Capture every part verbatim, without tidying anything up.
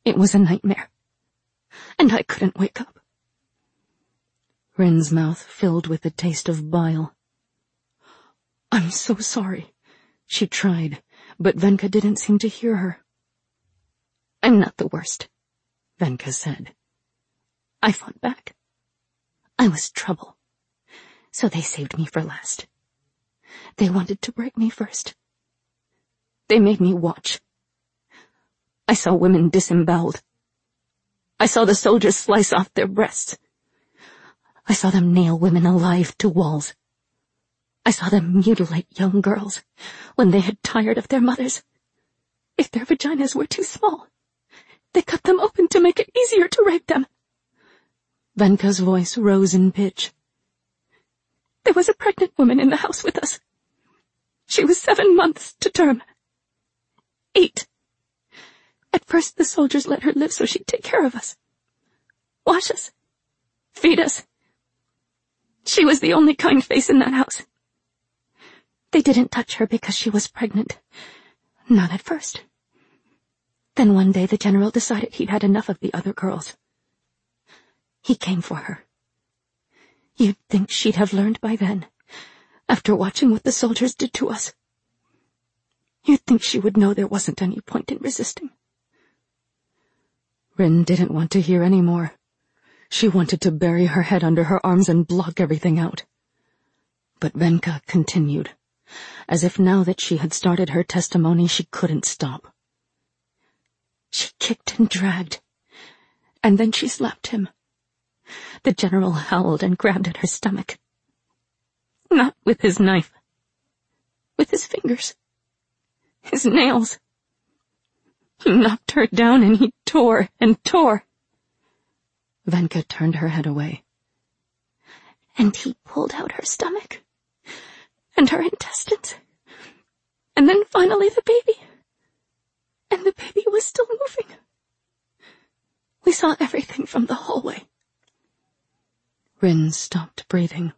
It was a nightmare, and I couldn't wake up. Rin's mouth filled with the taste of bile. I'm so sorry, she tried, but Venka didn't seem to hear her. I'm not the worst, Venka said. I fought back. I was trouble, so they saved me for last. They wanted to break me first. They made me watch. I saw women disemboweled. I saw the soldiers slice off their breasts. I saw them nail women alive to walls. I saw them mutilate young girls when they had tired of their mothers. If their vaginas were too small, they cut them open to make it easier to rape them. Venka's voice rose in pitch. There was a pregnant woman in the house with us. She was seven months to term. Eight. At first the soldiers let her live so she'd take care of us. Wash us. Feed us. She was the only kind face in that house. They didn't touch her because she was pregnant. Not at first. Then one day the general decided he'd had enough of the other girls. He came for her. You'd think she'd have learned by then, after watching what the soldiers did to us. You'd think she would know there wasn't any point in resisting. Rin didn't want to hear any more. She wanted to bury her head under her arms and block everything out. But Venka continued, as if now that she had started her testimony she couldn't stop. She kicked and dragged, and then she slapped him. The general howled and grabbed at her stomach. Not with his knife. With his fingers. His nails. He knocked her down and he tore and tore. Venka turned her head away. And he pulled out her stomach. And her intestines. And then finally the baby. And the baby was still moving. We saw everything from the hallway. Rin stopped breathing.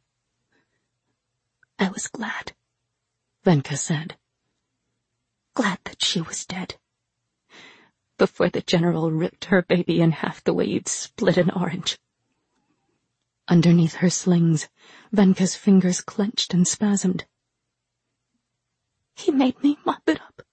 I was glad, Venka said. Glad that she was dead. Before the general ripped her baby in half the way you'd split an orange. Underneath her slings, Venka's fingers clenched and spasmed. He made me mop it up.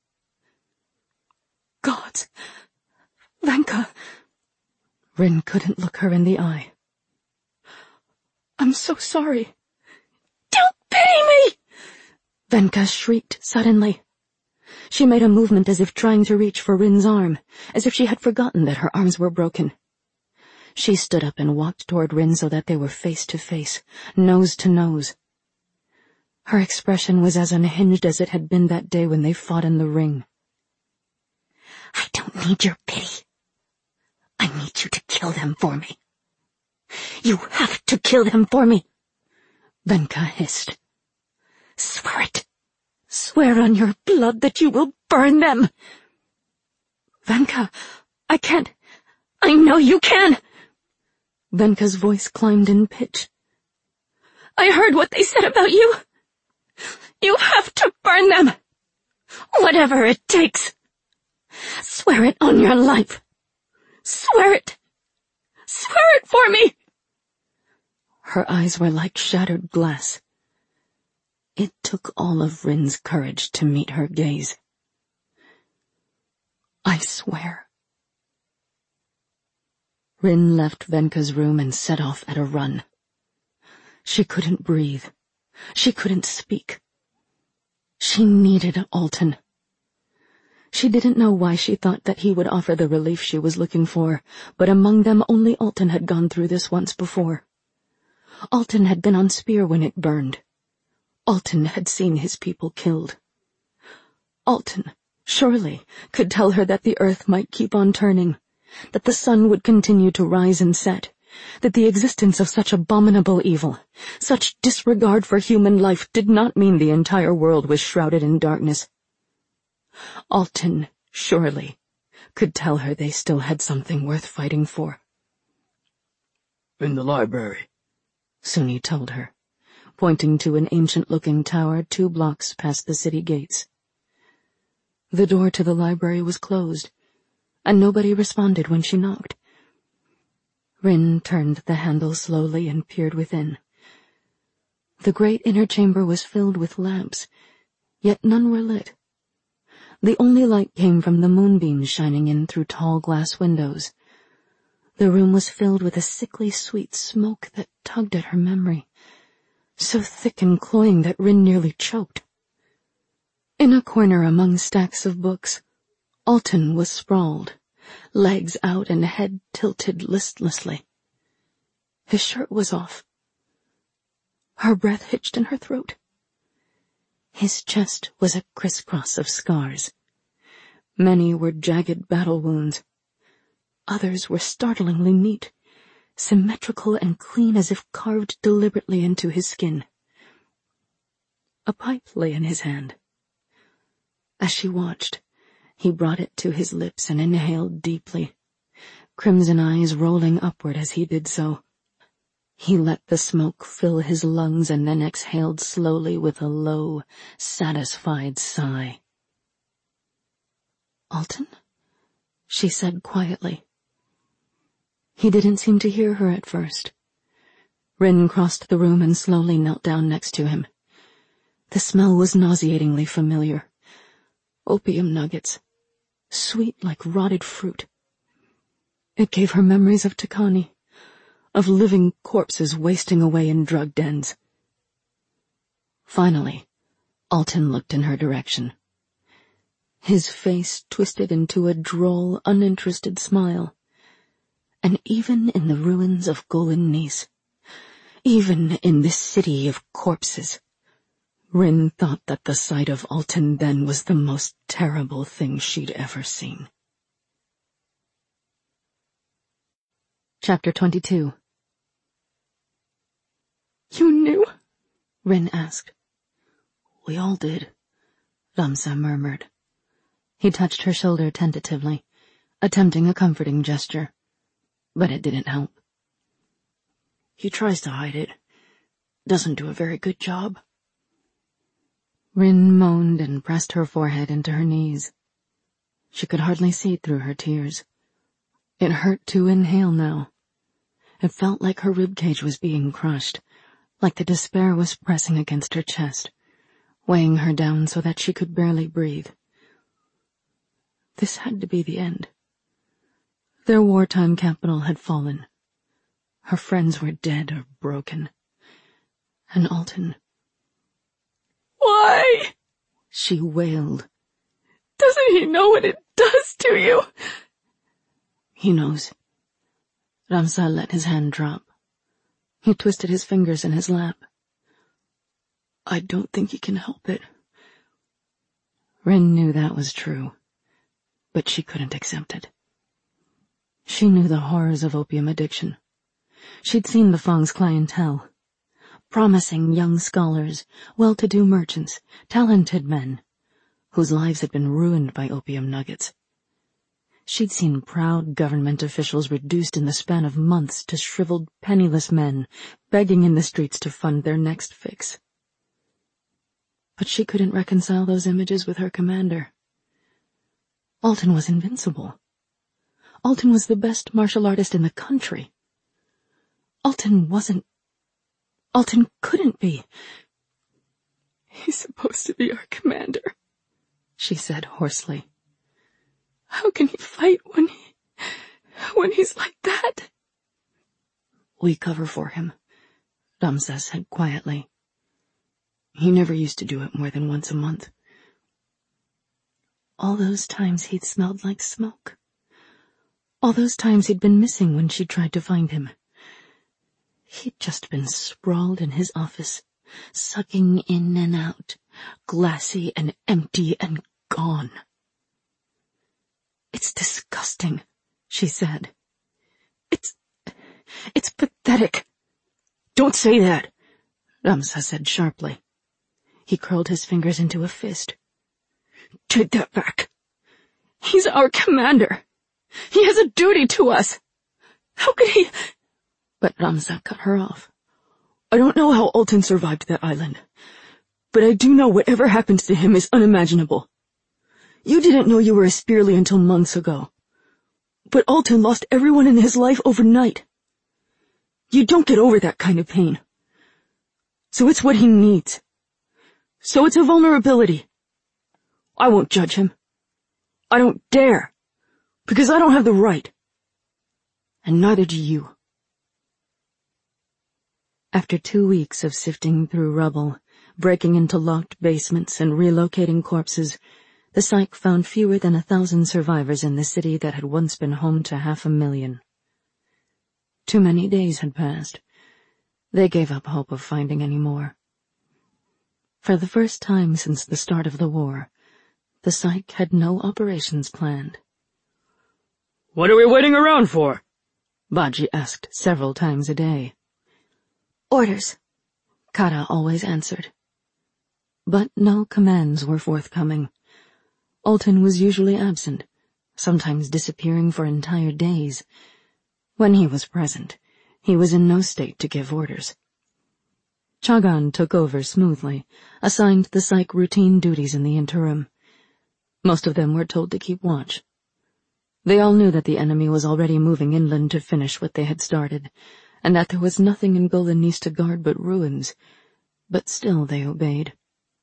Gods! Venka! Rin couldn't look her in the eye. I'm so sorry. Don't pity me! Venka shrieked suddenly. She made a movement as if trying to reach for Rin's arm, as if she had forgotten that her arms were broken. She stood up and walked toward Rin so that they were face to face, nose to nose. Her expression was as unhinged as it had been that day when they fought in the ring. I don't need your pity. I need you to kill them for me. You have to kill them for me, Venka hissed. Swear it. Swear on your blood that you will burn them. Venka, I can't. I know you can. Venka's voice climbed in pitch. I heard what they said about you. You have to burn them. Whatever it takes. Swear it on your life. Swear it. Swear it for me. Her eyes were like shattered glass. It took all of Rin's courage to meet her gaze. I swear. Rin left Venka's room and set off at a run. She couldn't breathe. She couldn't speak. She needed Alton. She didn't know why she thought that he would offer the relief she was looking for, but among them only Alton had gone through this once before. Alton had been on Spear when it burned. Alton had seen his people killed. Alton, surely, could tell her that the earth might keep on turning, that the sun would continue to rise and set, that the existence of such abominable evil, such disregard for human life did not mean the entire world was shrouded in darkness. Alton, surely, could tell her they still had something worth fighting for. In the library, Suni told her, pointing to an ancient-looking tower two blocks past the city gates. The door to the library was closed, and nobody responded when she knocked. Rin turned the handle slowly and peered within. The great inner chamber was filled with lamps, yet none were lit. The only light came from the moonbeams shining in through tall glass windows. The room was filled with a sickly sweet smoke that tugged at her memory, so thick and cloying that Rin nearly choked. In a corner among stacks of books, Alton was sprawled, legs out and head tilted listlessly. His shirt was off. Her breath hitched in her throat. His chest was a crisscross of scars. Many were jagged battle wounds. Others were startlingly neat, symmetrical and clean as if carved deliberately into his skin. A pipe lay in his hand. As she watched, he brought it to his lips and inhaled deeply, crimson eyes rolling upward as he did so. He let the smoke fill his lungs and then exhaled slowly with a low, satisfied sigh. "Alton?" she said quietly. He didn't seem to hear her at first. Rin crossed the room and slowly knelt down next to him. The smell was nauseatingly familiar. Opium nuggets, sweet like rotted fruit. It gave her memories of Takani, of living corpses wasting away in drug dens. Finally, Alton looked in her direction. His face twisted into a droll, uninterested smile. And even in the ruins of Golden Nice, even in this city of corpses, Rin thought that the sight of Alton then was the most terrible thing she'd ever seen. Chapter twenty-two. "You knew?" Rin asked. "We all did," Ramsa murmured. He touched her shoulder tentatively, attempting a comforting gesture, but it didn't help. "He tries to hide it. Doesn't do a very good job." Rin moaned and pressed her forehead into her knees. She could hardly see through her tears. It hurt to inhale now. It felt like her ribcage was being crushed, like the despair was pressing against her chest, weighing her down so that she could barely breathe. This had to be the end. Their wartime capital had fallen. Her friends were dead or broken. And Alton... "Why?" she wailed. "Doesn't he know what it does to you?" "He knows." Ramsa let his hand drop. He twisted his fingers in his lap. "I don't think he can help it." Rin knew that was true, but she couldn't accept it. She knew the horrors of opium addiction. She'd seen the Fang's clientele. Promising young scholars, well-to-do merchants, talented men, whose lives had been ruined by opium nuggets. She'd seen proud government officials reduced in the span of months to shriveled, penniless men, begging in the streets to fund their next fix. But she couldn't reconcile those images with her commander. Alton was invincible. Alton was the best martial artist in the country. Alton wasn't... Alton couldn't be. "He's supposed to be our commander," she said hoarsely. "How can he fight when he... when he's like that?" "We cover for him," Ramsa said quietly. "He never used to do it more than once a month." All those times he'd smelled like smoke. All those times he'd been missing when she tried to find him. He'd just been sprawled in his office, sucking in and out, glassy and empty and gone. "It's disgusting," she said. It's... it's pathetic." "Don't say that," Ramsa said sharply. He curled his fingers into a fist. "Take that back. He's our commander. He has a duty to us. How could he—" But Ramsa cut her off. "I don't know how Alton survived that island, but I do know whatever happened to him is unimaginable. You didn't know you were a Spearly until months ago. But Alton lost everyone in his life overnight. You don't get over that kind of pain. So it's what he needs. So it's a vulnerability. I won't judge him. I don't dare. Because I don't have the right. And neither do you. After two weeks of sifting through rubble, breaking into locked basements and relocating corpses, the psych found fewer than a thousand survivors in the city that had once been home to half a million. Too many days had passed. They gave up hope of finding any more. For the first time since the start of the war, the psych had no operations planned. What are we waiting around for? Baji asked several times a day. Orders, Kara always answered. But no commands were forthcoming. Alton was usually absent, sometimes disappearing for entire days. When he was present, he was in no state to give orders. Chagan took over smoothly, assigned the psych routine duties in the interim. Most of them were told to keep watch. They all knew that the enemy was already moving inland to finish what they had started, and that there was nothing in Golanice to guard but ruins, but still they obeyed.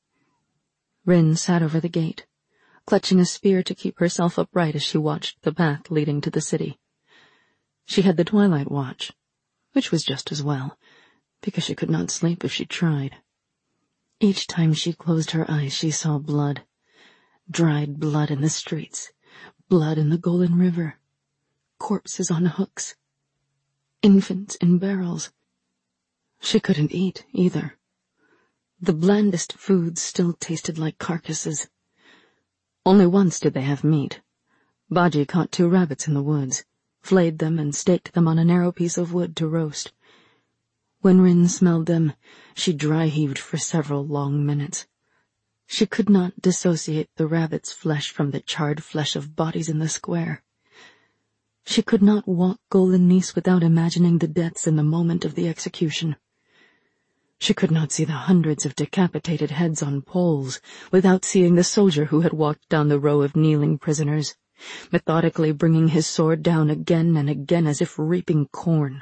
Rin sat over the gate, clutching a spear to keep herself upright as she watched the path leading to the city. She had the twilight watch, which was just as well, because she could not sleep if she tried. Each time she closed her eyes she saw blood. Dried blood in the streets, blood in the Golan River, corpses on hooks, infants in barrels. She couldn't eat, either. The blandest foods still tasted like carcasses. Only once did they have meat. Baji caught two rabbits in the woods, flayed them and staked them on a narrow piece of wood to roast. When Rin smelled them, she dry-heaved for several long minutes. She could not dissociate the rabbit's flesh from the charred flesh of bodies in the square. She could not walk Golanice without imagining the deaths in the moment of the execution. She could not see the hundreds of decapitated heads on poles without seeing the soldier who had walked down the row of kneeling prisoners, methodically bringing his sword down again and again as if reaping corn.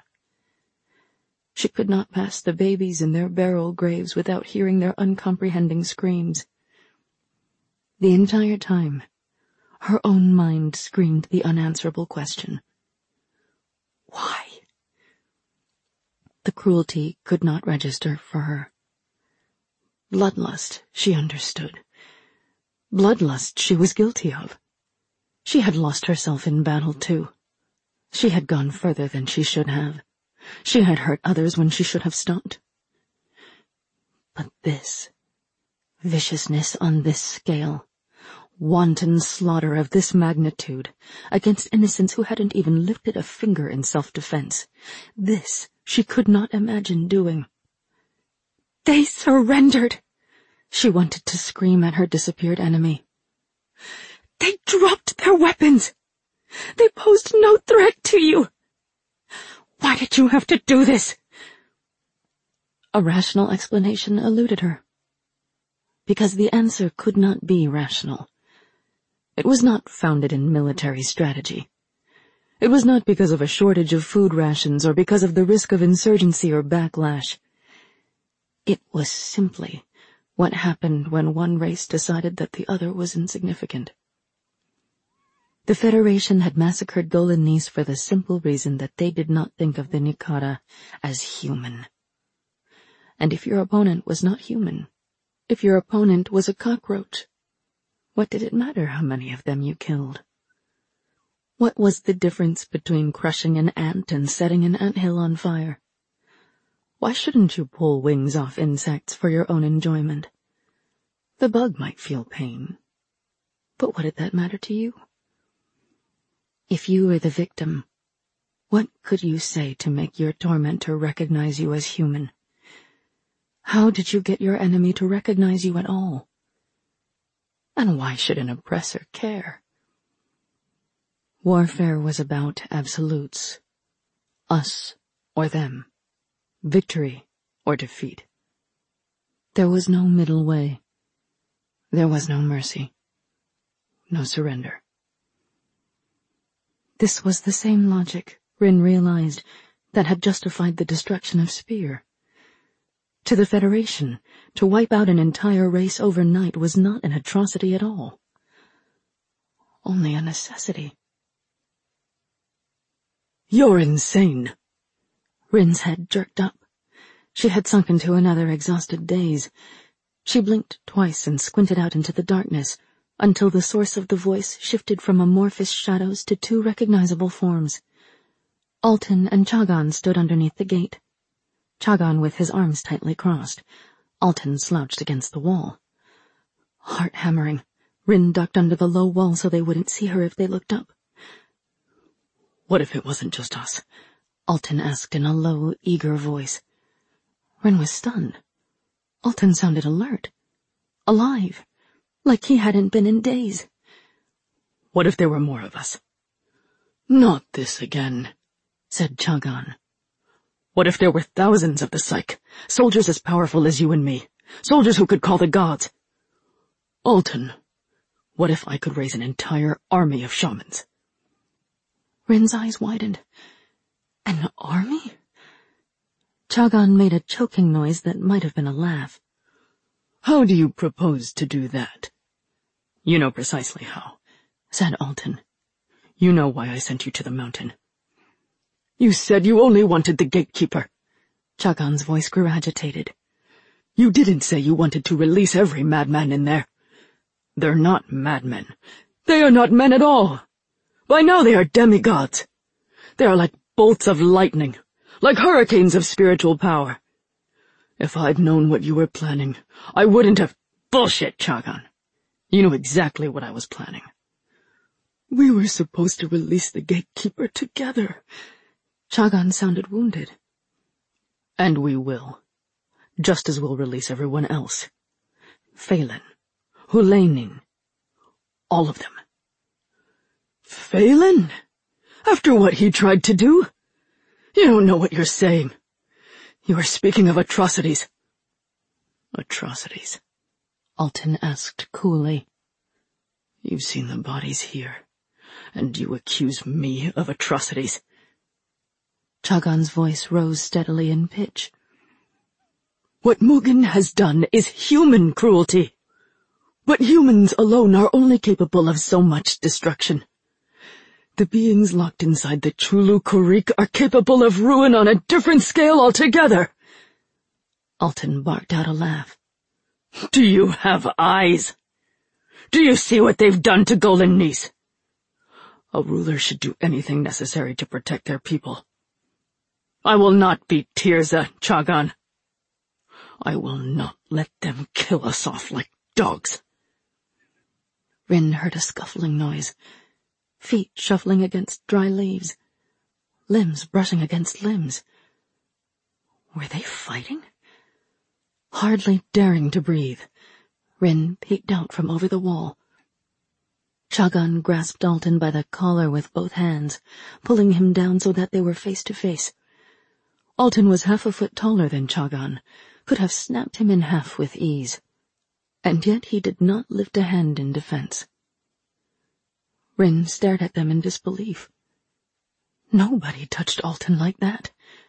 She could not pass the babies in their burial graves without hearing their uncomprehending screams. The entire time, her own mind screamed the unanswerable question. Why? The cruelty could not register for her. Bloodlust, she understood. Bloodlust she was guilty of. She had lost herself in battle, too. She had gone further than she should have. She had hurt others when she should have stopped. But this, viciousness on this scale, wanton slaughter of this magnitude, against innocents who hadn't even lifted a finger in self-defense, this she could not imagine doing. They surrendered! She wanted to scream at her disappeared enemy. They dropped their weapons! They posed no threat to you! Why did you have to do this? A rational explanation eluded her. Because the answer could not be rational. It was not founded in military strategy. It was not because of a shortage of food rations or because of the risk of insurgency or backlash. It was simply what happened when one race decided that the other was insignificant. The Federation had massacred Golanice for the simple reason that they did not think of the Nikara as human. And if your opponent was not human, if your opponent was a cockroach, what did it matter how many of them you killed? What was the difference between crushing an ant and setting an anthill on fire? Why shouldn't you pull wings off insects for your own enjoyment? The bug might feel pain, but what did that matter to you? If you were the victim, what could you say to make your tormentor recognize you as human? How did you get your enemy to recognize you at all? And why should an oppressor care? Warfare was about absolutes. Us or them. Victory or defeat. There was no middle way. There was no mercy. No surrender. This was the same logic, Rin realized, that had justified the destruction of Spear. To the Federation, to wipe out an entire race overnight was not an atrocity at all. Only a necessity. You're insane. Rin's head jerked up. She had sunk into another exhausted daze. She blinked twice and squinted out into the darkness, until the source of the voice shifted from amorphous shadows to two recognizable forms. Alton and Chagan stood underneath the gate. Chagan with his arms tightly crossed. Alton slouched against the wall. Heart-hammering, Rin ducked under the low wall so they wouldn't see her if they looked up. What if it wasn't just us? Alton asked in a low, eager voice. Rin was stunned. Alton sounded alert. Alive. Like he hadn't been in days. What if there were more of us? Not this again, said Chagan. What if there were thousands of the Psyche, soldiers as powerful as you and me, soldiers who could call the gods? Alton, what if I could raise an entire army of shamans? Rin's eyes widened. An army? Chagan made a choking noise that might have been a laugh. How do you propose to do that? You know precisely how, said Alton. You know why I sent you to the mountain. You said you only wanted the gatekeeper. Chagan's voice grew agitated. You didn't say you wanted to release every madman in there. They're not madmen. They are not men at all. By now they are demigods. They are like bolts of lightning, like hurricanes of spiritual power. If I'd known what you were planning, I wouldn't have— Bullshit, Chagan. You knew exactly what I was planning. We were supposed to release the gatekeeper together. Chagan sounded wounded. And we will. Just as we'll release everyone else. Phelan, Hulainin, all of them. Phelan? After what he tried to do? You don't know what you're saying. You are speaking of atrocities. Atrocities? Alton asked coolly. You've seen the bodies here, and you accuse me of atrocities. Chagan's voice rose steadily in pitch. What Mugen has done is human cruelty. But humans alone are only capable of so much destruction. The beings locked inside the Chulu Kurik are capable of ruin on a different scale altogether. Alton barked out a laugh. Do you have eyes? Do you see what they've done to Golden Nis? A ruler should do anything necessary to protect their people. I will not be Tirza, Chagan. I will not let them kill us off like dogs. Rin heard a scuffling noise. Feet shuffling against dry leaves. Limbs brushing against limbs. Were they fighting? Hardly daring to breathe, Rin peeked out from over the wall. Chagan grasped Alton by the collar with both hands, pulling him down so that they were face to face. Alton was half a foot taller than Chagan, could have snapped him in half with ease. And yet he did not lift a hand in defense. Rin stared at them in disbelief. Nobody touched Alton like that.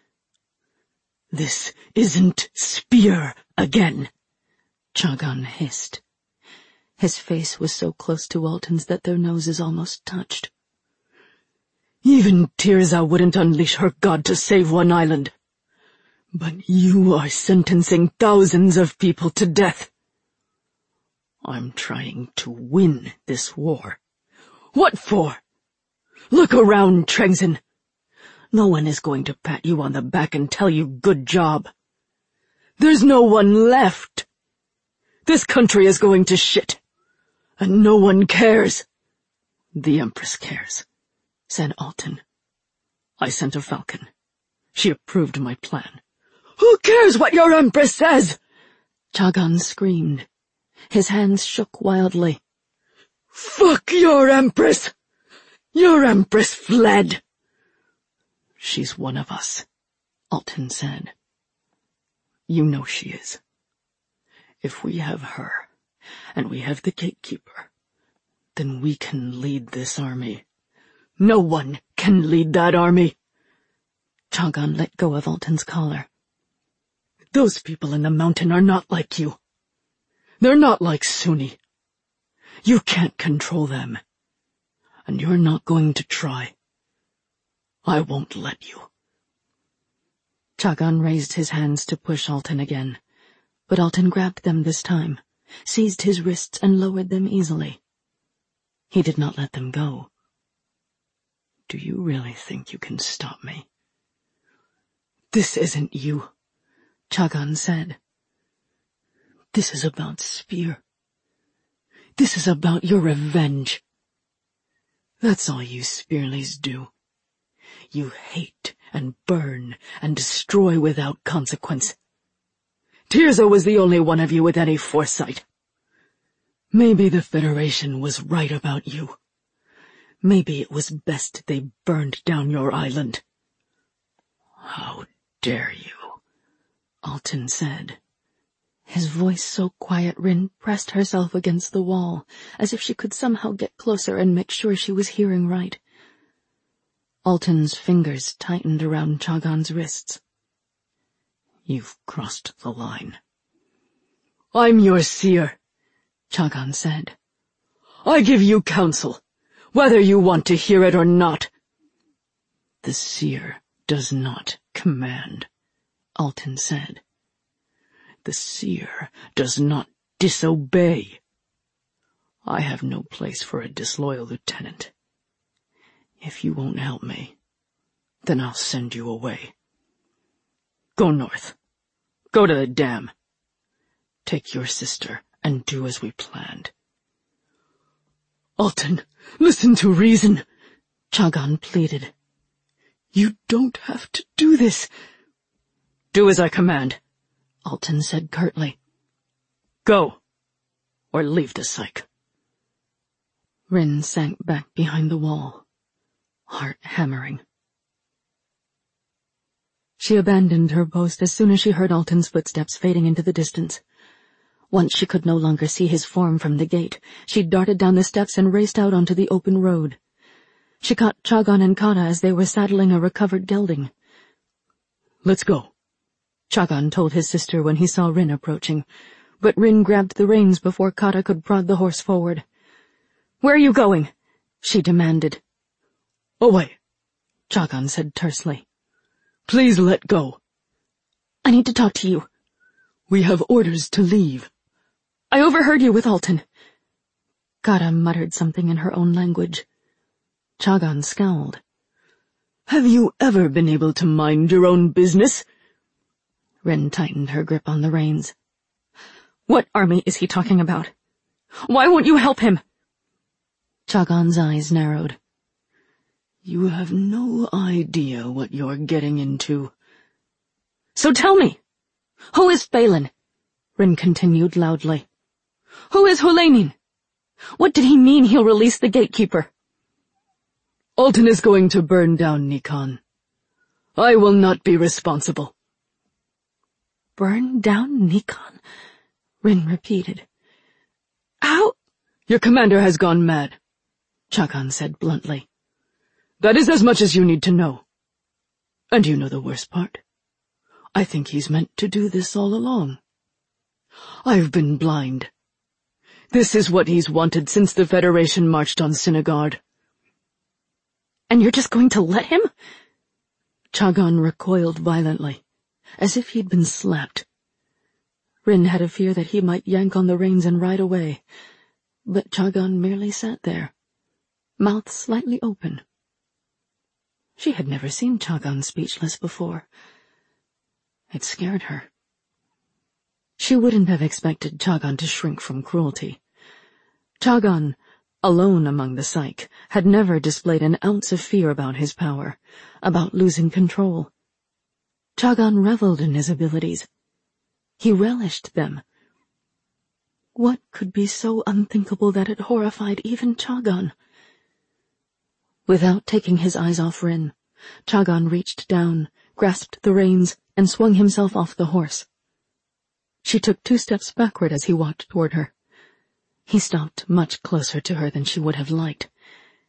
This isn't Spear again, Chagan hissed. His face was so close to Alton's that their noses almost touched. Even Tirza wouldn't unleash her god to save one island. But you are sentencing thousands of people to death. I'm trying to win this war. What for? Look around, Trengzen. No one is going to pat you on the back and tell you good job. There's no one left. This country is going to shit. And no one cares. The Empress cares, said Alton. I sent a falcon. She approved my plan. Who cares what your Empress says? Chagan screamed. His hands shook wildly. Fuck your Empress! Your Empress fled! She's one of us, Alton said. You know she is. If we have her, and we have the gatekeeper, then we can lead this army. No one can lead that army. Chagan let go of Alton's collar. Those people in the mountain are not like you. They're not like Sunni. You can't control them. And you're not going to try. I won't let you. Chagan raised his hands to push Alton again, but Alton grabbed them this time, seized his wrists and lowered them easily. He did not let them go. Do you really think you can stop me? This isn't you, Chagan said. This is about Spear. This is about your revenge. That's all you Spearleys do. You hate and burn and destroy without consequence. Tirza was the only one of you with any foresight. Maybe the Federation was right about you. Maybe it was best they burned down your island. How dare you, Alton said. His voice so quiet Rin pressed herself against the wall, as if she could somehow get closer and make sure she was hearing right. Alton's fingers tightened around Chagan's wrists. You've crossed the line. I'm your seer, Chagan said. I give you counsel, whether you want to hear it or not. The seer does not command, Alton said. The seer does not disobey. I have no place for a disloyal lieutenant. If you won't help me, then I'll send you away. Go north. Go to the dam. Take your sister and do as we planned. Alton, listen to reason, Chagan pleaded. You don't have to do this. Do as I command, Alton said curtly. Go, or leave the psych. Rin sank back behind the wall, heart hammering. She abandoned her post as soon as she heard Alton's footsteps fading into the distance. Once she could no longer see his form from the gate, she darted down the steps and raced out onto the open road. She caught Chagan and Kata as they were saddling a recovered gelding. Let's go, Chagan told his sister when he saw Rin approaching, but Rin grabbed the reins before Kata could prod the horse forward. Where are you going? She demanded. Away, Chagan said tersely. Please let go. I need to talk to you. We have orders to leave. I overheard you with Alton. Kata muttered something in her own language. Chagan scowled. Have you ever been able to mind your own business? Rin tightened her grip on the reins. What army is he talking about? Why won't you help him? Chagan's eyes narrowed. You have no idea what you're getting into. So tell me, who is Phelan? Rin continued loudly. Who is Hulainin? What did he mean he'll release the gatekeeper? Alton is going to burn down Nikan. I will not be responsible. Burn down Nikan? Rin repeated. How? Your commander has gone mad, Chagan said bluntly. That is as much as you need to know. And you know the worst part. I think he's meant to do this all along. I've been blind. This is what he's wanted since the Federation marched on Sinigard. And you're just going to let him? Chagan recoiled violently, as if he'd been slapped. Rin had a fear that he might yank on the reins and ride away, but Chagan merely sat there, mouth slightly open. She had never seen Chagan speechless before. It scared her. She wouldn't have expected Chagan to shrink from cruelty. Chagan, alone among the Psych, had never displayed an ounce of fear about his power, about losing control. Chagan reveled in his abilities. He relished them. What could be so unthinkable that it horrified even Chagan? Without taking his eyes off Rin, Chagan reached down, grasped the reins, and swung himself off the horse. She took two steps backward as he walked toward her. He stopped much closer to her than she would have liked.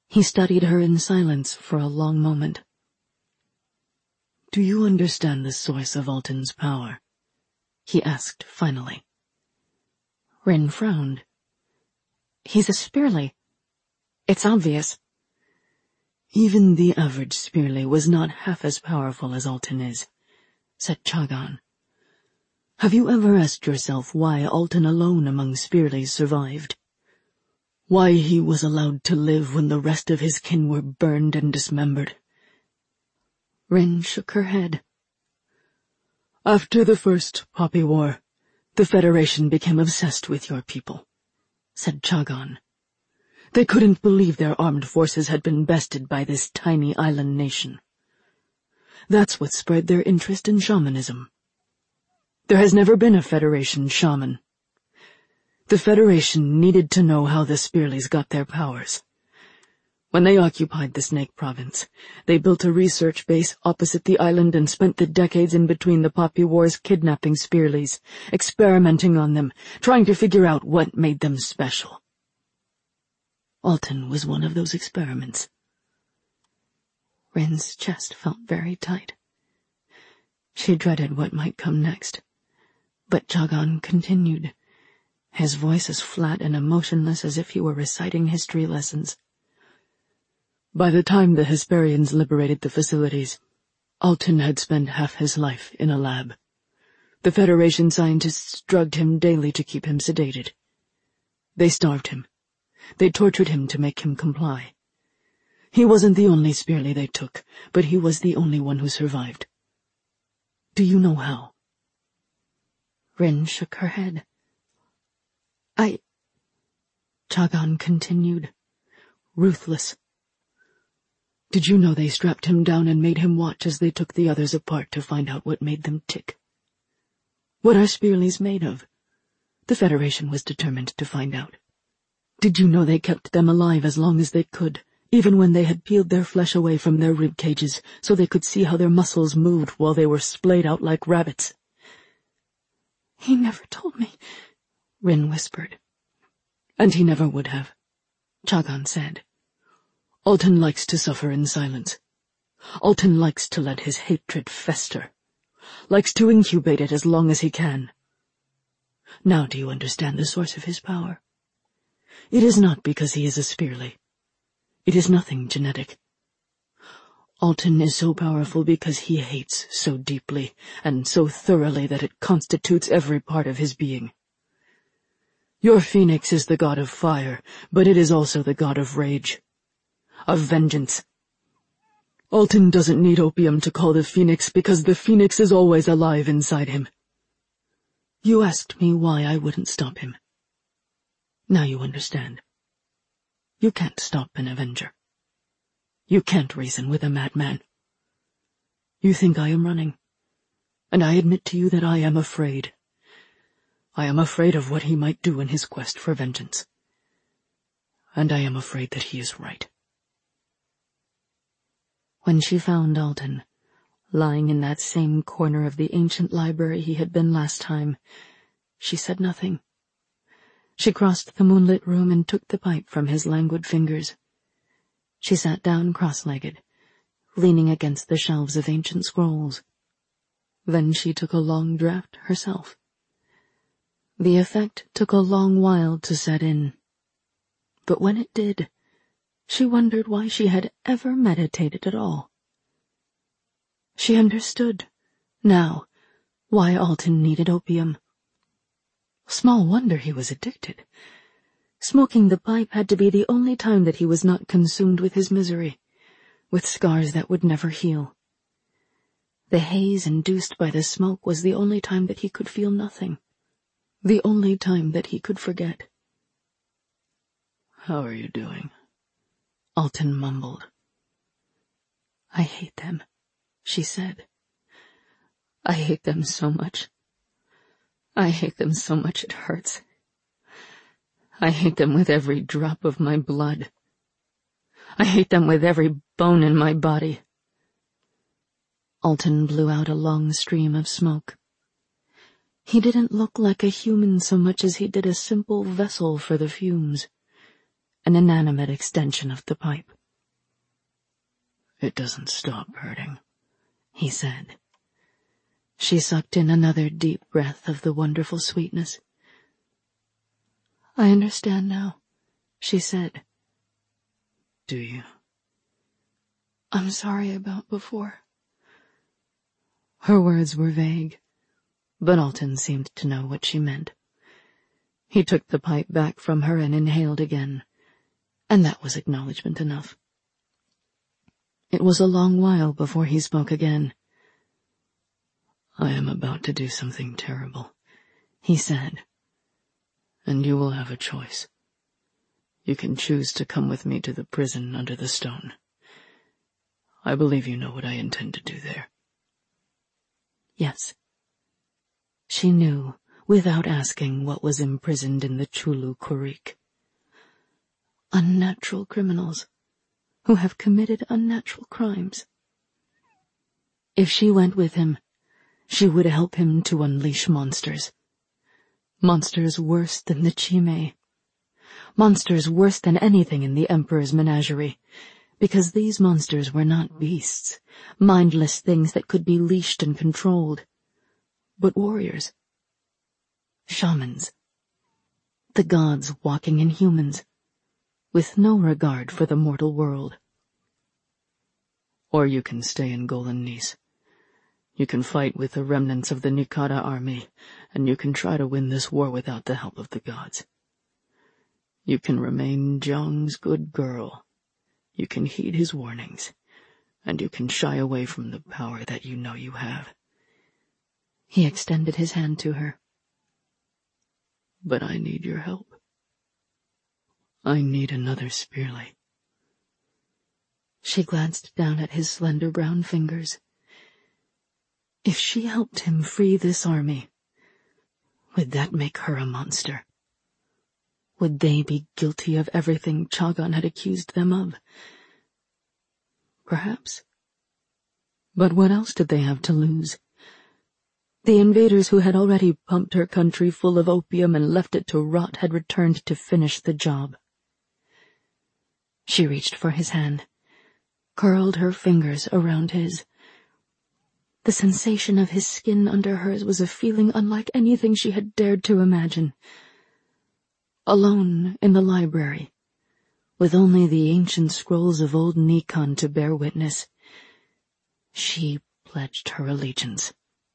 He studied her in silence for a long moment. "Do you understand the source of Alton's power?" he asked finally. Rin frowned. "He's a Spearly. It's obvious." "Even the average Spearly was not half as powerful as Alton is," said Chagan. "Have you ever asked yourself why Alton alone among Spearlys survived? Why he was allowed to live when the rest of his kin were burned and dismembered?" Rin shook her head. "After the first Poppy War, the Federation became obsessed with your people," said Chagan. "They couldn't believe their armed forces had been bested by this tiny island nation. That's what spread their interest in shamanism. There has never been a Federation shaman. The Federation needed to know how the Spearlys got their powers. When they occupied the Snake Province, they built a research base opposite the island and spent the decades in between the Poppy Wars kidnapping Spearlys, experimenting on them, trying to figure out what made them special. Alton was one of those experiments." Rin's chest felt very tight. She dreaded what might come next, but Chagan continued, his voice as flat and emotionless as if he were reciting history lessons. "By the time the Hesperians liberated the facilities, Alton had spent half his life in a lab. The Federation scientists drugged him daily to keep him sedated. They starved him. They tortured him to make him comply. He wasn't the only Spearly they took, but he was the only one who survived. Do you know how?" Rin shook her head. I... Chagan continued, ruthless. "Did you know they strapped him down and made him watch as they took the others apart to find out what made them tick? What are Spearlys made of? The Federation was determined to find out. Did you know they kept them alive as long as they could, even when they had peeled their flesh away from their rib cages so they could see how their muscles moved while they were splayed out like rabbits?" "He never told me," Rin whispered. "And he never would have," Chagan said. "Alton likes to suffer in silence. Alton likes to let his hatred fester, likes to incubate it as long as he can. Now do you understand the source of his power? It is not because he is a Spearly. It is nothing genetic. Alton is so powerful because he hates so deeply and so thoroughly that it constitutes every part of his being. Your Phoenix is the god of fire, but it is also the god of rage, of vengeance. Alton doesn't need opium to call the Phoenix because the Phoenix is always alive inside him. You asked me why I wouldn't stop him. Now you understand. You can't stop an Avenger. You can't reason with a madman. You think I am running, and I admit to you that I am afraid. I am afraid of what he might do in his quest for vengeance. And I am afraid that he is right." When she found Alton, lying in that same corner of the ancient library he had been last time, she said nothing. She crossed the moonlit room and took the pipe from his languid fingers. She sat down cross-legged, leaning against the shelves of ancient scrolls. Then she took a long draught herself. The effect took a long while to set in, but when it did, she wondered why she had ever meditated at all. She understood, now, why Alton needed opium. Small wonder he was addicted. Smoking the pipe had to be the only time that he was not consumed with his misery, with scars that would never heal. The haze induced by the smoke was the only time that he could feel nothing, the only time that he could forget. "How are you doing?" Alton mumbled. "I hate them," she said. "I hate them so much. I hate them so much it hurts. I hate them with every drop of my blood. I hate them with every bone in my body." Alton blew out a long stream of smoke. He didn't look like a human so much as he did a simple vessel for the fumes, an inanimate extension of the pipe. It doesn't stop hurting, he said. She sucked in another deep breath of the wonderful sweetness. I understand now, she said. Do you? I'm sorry about before. Her words were vague, but Alton seemed to know what she meant. He took the pipe back from her and inhaled again, and that was acknowledgment enough. It was a long while before he spoke again. I am about to do something terrible, he said. And you will have a choice. You can choose to come with me to the prison under the stone. I believe you know what I intend to do there. Yes. She knew, without asking, what was imprisoned in the Chulu Kurik. Unnatural criminals who have committed unnatural crimes. If she went with him, she would help him to unleash monsters. Monsters worse than the Chime. Monsters worse than anything in the Emperor's menagerie, because these monsters were not beasts, mindless things that could be leashed and controlled, but warriors. Shamans. The gods walking in humans, with no regard for the mortal world. Or you can stay in Golden Nis. You can fight with the remnants of the Nikada army, and you can try to win this war without the help of the gods. You can remain Jiang's good girl. You can heed his warnings, and you can shy away from the power that you know you have. He extended his hand to her. But I need your help. I need another Spearley. She glanced down at his slender brown fingers. If she helped him free this army, would that make her a monster? Would they be guilty of everything Chagan had accused them of? Perhaps. But what else did they have to lose? The invaders who had already pumped her country full of opium and left it to rot had returned to finish the job. She reached for his hand, curled her fingers around his. The sensation of his skin under hers was a feeling unlike anything she had dared to imagine. Alone in the library, with only the ancient scrolls of old Nikon to bear witness, she pledged her allegiance.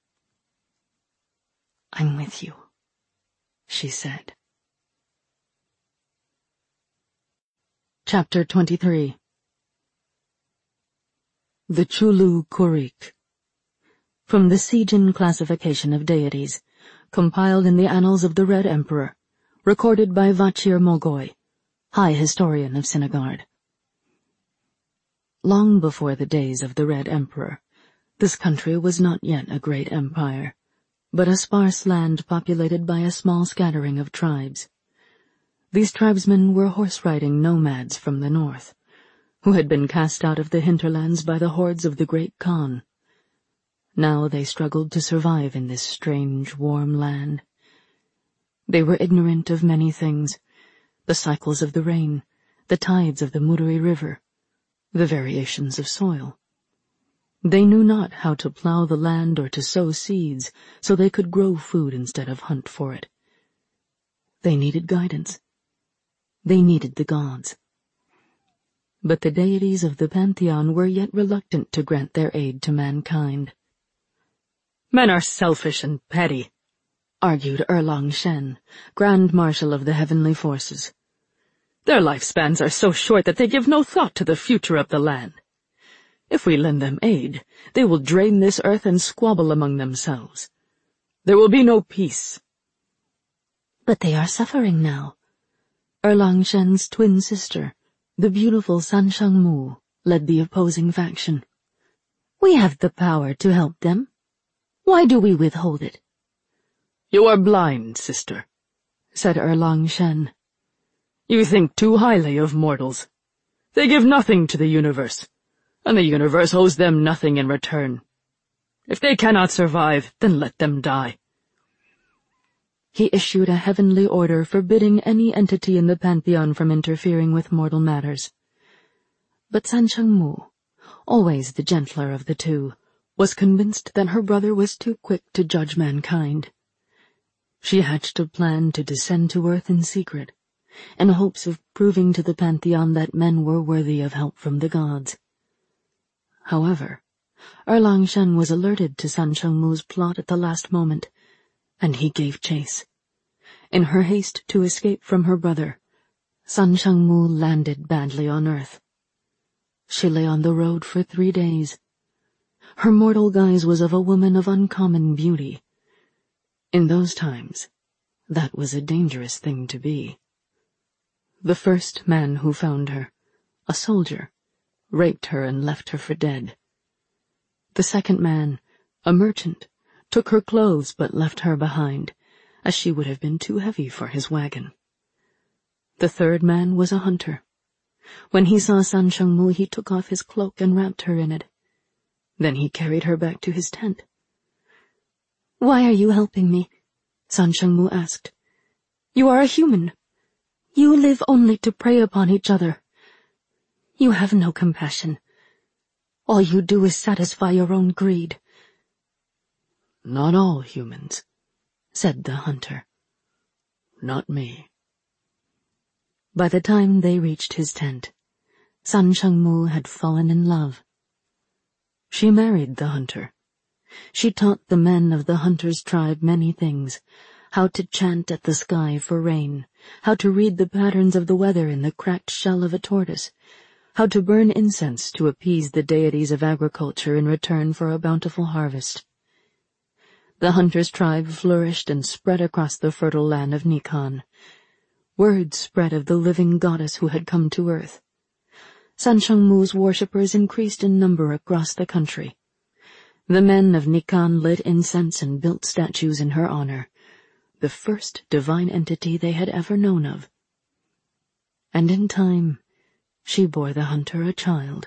I'm with you, she said. Chapter twenty-three. The Chulu Kurik. From the Sijin classification of deities, compiled in the Annals of the Red Emperor, recorded by Vachir Mogoi, High Historian of Sinagard. Long before the days of the Red Emperor, this country was not yet a great empire, but a sparse land populated by a small scattering of tribes. These tribesmen were horse-riding nomads from the north, who had been cast out of the hinterlands by the hordes of the Great Khan. Now they struggled to survive in this strange, warm land. They were ignorant of many things, the cycles of the rain, the tides of the Muduri River, the variations of soil. They knew not how to plow the land or to sow seeds, so they could grow food instead of hunt for it. They needed guidance. They needed the gods. But the deities of the pantheon were yet reluctant to grant their aid to mankind. Men are selfish and petty, argued Erlang Shen, Grand Marshal of the Heavenly Forces. Their lifespans are so short that they give no thought to the future of the land. If we lend them aid, they will drain this earth and squabble among themselves. There will be no peace. But they are suffering now. Erlang Shen's twin sister, the beautiful Sanshang Mu, led the opposing faction. We have the power to help them. Why do we withhold it? You are blind, sister, said Erlang Shen. You think too highly of mortals. They give nothing to the universe, and the universe owes them nothing in return. If they cannot survive, then let them die. He issued a heavenly order forbidding any entity in the pantheon from interfering with mortal matters. But Sanshang Mu, always the gentler of the two, was convinced that her brother was too quick to judge mankind. She hatched a plan to descend to earth in secret, in hopes of proving to the pantheon that men were worthy of help from the gods. However, Erlang Shen was alerted to San Sheng Mu's plot at the last moment, and he gave chase. In her haste to escape from her brother, San Sheng Mu landed badly on earth. She lay on the road for three days. Her mortal guise was of a woman of uncommon beauty. In those times, that was a dangerous thing to be. The first man who found her, a soldier, raped her and left her for dead. The second man, a merchant, took her clothes but left her behind, as she would have been too heavy for his wagon. The third man was a hunter. When he saw San Sheng Mu, he took off his cloak and wrapped her in it. Then he carried her back to his tent. "Why are you helping me?" San Sheng Mu asked. "You are a human. You live only to prey upon each other. You have no compassion. All you do is satisfy your own greed." "Not all humans," said the hunter. "Not me." By the time they reached his tent, San Sheng Mu had fallen in love. She married the hunter. She taught the men of the hunter's tribe many things: how to chant at the sky for rain, how to read the patterns of the weather in the cracked shell of a tortoise, how to burn incense to appease the deities of agriculture in return for a bountiful harvest. The hunter's tribe flourished and spread across the fertile land of Nikan. Word spread of the living goddess who had come to earth. San Sheng Mu's worshippers increased in number across the country. The men of Nikan lit incense and built statues in her honor, the first divine entity they had ever known of. And in time, she bore the hunter a child.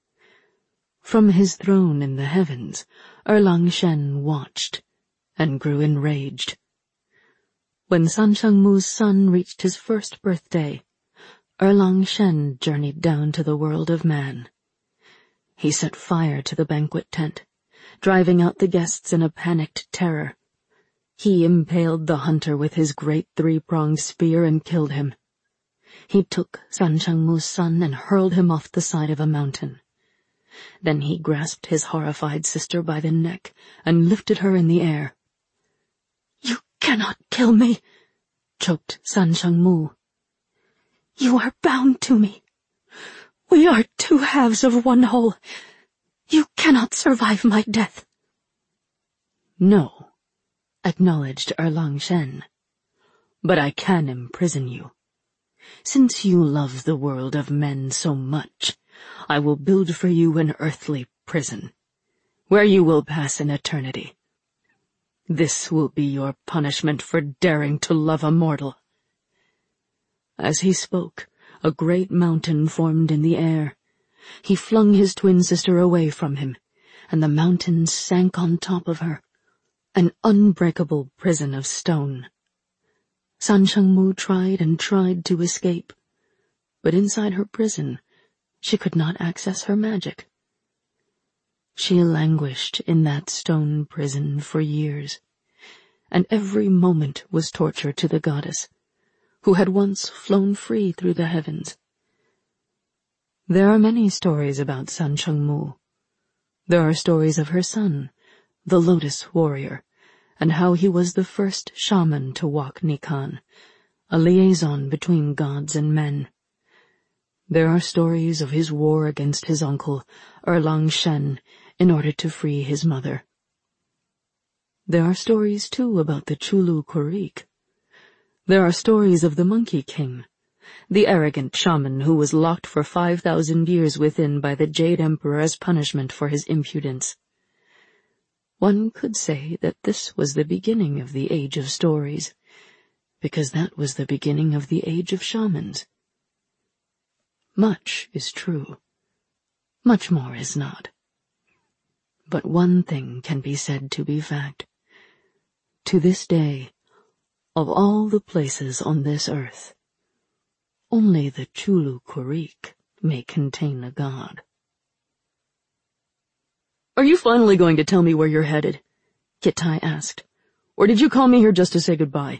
From his throne in the heavens, Erlang Shen watched and grew enraged. When San Sheng Mu's son reached his first birthday, Erlang Shen journeyed down to the world of man. He set fire to the banquet tent, driving out the guests in a panicked terror. He impaled the hunter with his great three-pronged spear and killed him. He took San Sheng Mu's son and hurled him off the side of a mountain. Then he grasped his horrified sister by the neck and lifted her in the air. "You cannot kill me," choked San Sheng Mu. "You are bound to me. We are two halves of one whole. You cannot survive my death." "No," acknowledged Erlang Shen, "but I can imprison you. Since you love the world of men so much, I will build for you an earthly prison, where you will pass an eternity. This will be your punishment for daring to love a mortal." As he spoke, a great mountain formed in the air. He flung his twin sister away from him, and the mountain sank on top of her, an unbreakable prison of stone. San Sheng Mu tried and tried to escape, but inside her prison, she could not access her magic. She languished in that stone prison for years, and every moment was torture to the goddess, who had once flown free through the heavens. There are many stories about San Sheng Mu. There are stories of her son, the Lotus Warrior, and how he was the first shaman to walk Nikan, a liaison between gods and men. There are stories of his war against his uncle, Erlang Shen, in order to free his mother. There are stories, too, about the Chulu Kurik. There are stories of the Monkey King, the arrogant shaman who was locked for five thousand years within by the Jade Emperor as punishment for his impudence. One could say that this was the beginning of the Age of Stories, because that was the beginning of the Age of Shamans. Much is true. Much more is not. But one thing can be said to be fact. To this day, of all the places on this earth, only the Chulu Kurik may contain a god. Are you finally going to tell me where you're headed? Kitai asked. Or did you call me here just to say goodbye?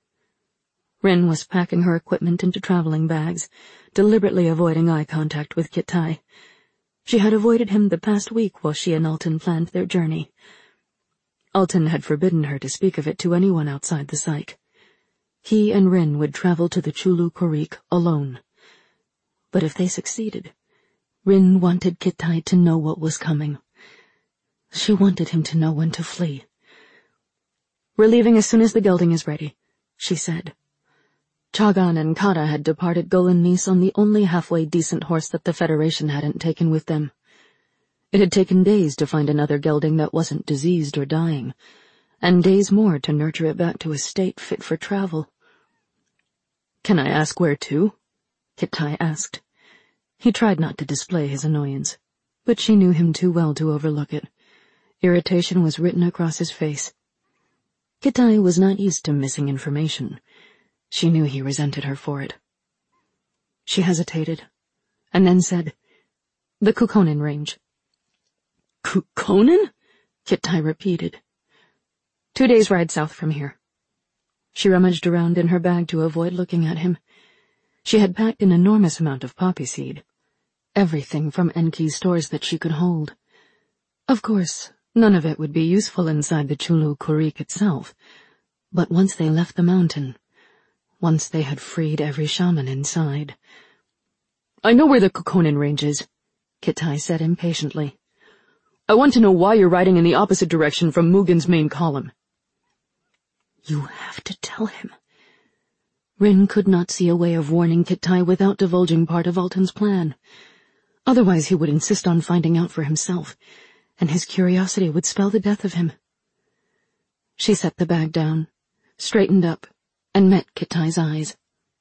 Rin was packing her equipment into traveling bags, deliberately avoiding eye contact with Kitai. She had avoided him the past week while she and Alton planned their journey. Alton had forbidden her to speak of it to anyone outside the site. He and Rin would travel to the Chulu Korik alone. But if they succeeded, Rin wanted Kitai to know what was coming. She wanted him to know when to flee. "We're leaving as soon as the gelding is ready," she said. Chagan and Kara had departed Golan Nis on the only halfway decent horse that the Federation hadn't taken with them. It had taken days to find another gelding that wasn't diseased or dying, and days more to nurture it back to a state fit for travel. "Can I ask where to?" Kitai asked. He tried not to display his annoyance, but she knew him too well to overlook it. Irritation was written across his face. Kitai was not used to missing information. She knew he resented her for it. She hesitated, and then said, "The Kukonin Range." "Kukonin?" Kitai repeated. Two days' ride south from here." She rummaged around in her bag to avoid looking at him. She had packed an enormous amount of poppy seed. Everything from Enki's stores that she could hold. Of course, none of it would be useful inside the Chulu Korik itself, but once they left the mountain, once they had freed every shaman inside. "I know where the Kukonin Range is," Kitai said impatiently. "I want to know why you're riding in the opposite direction from Mugen's main column." "You have to tell him." Rin could not see a way of warning Kitai without divulging part of Alton's plan. Otherwise he would insist on finding out for himself, and his curiosity would spell the death of him. She set the bag down, straightened up, and met Kitai's eyes.